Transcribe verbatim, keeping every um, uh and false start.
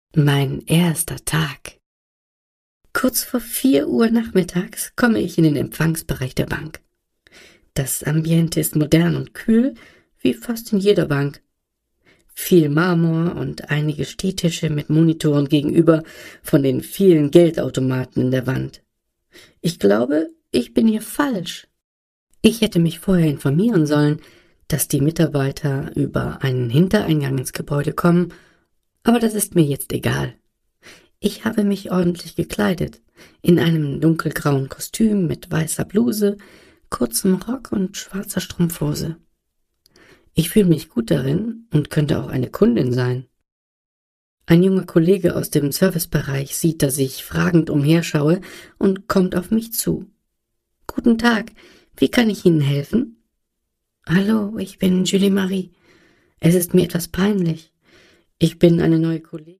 Mein erster Tag. Kurz vor vier Uhr nachmittags komme ich in den Empfangsbereich der Bank. Das Ambiente ist modern und kühl, wie fast in jeder Bank. Viel Marmor und einige Stehtische mit Monitoren gegenüber von den vielen Geldautomaten in der Wand. Ich glaube, ich bin hier falsch. Ich hätte mich vorher informieren sollen, dass die Mitarbeiter über einen Hintereingang ins Gebäude kommen, aber das ist mir jetzt egal. Ich habe mich ordentlich gekleidet, in einem dunkelgrauen Kostüm mit weißer Bluse, kurzem Rock und schwarzer Strumpfhose. Ich fühle mich gut darin und könnte auch eine Kundin sein. Ein junger Kollege aus dem Servicebereich sieht, dass ich fragend umherschaue und kommt auf mich zu. »Guten Tag, wie kann ich Ihnen helfen?« »Hallo, ich bin Julie Marie. Es ist mir etwas peinlich. Ich bin eine neue Kollegin.«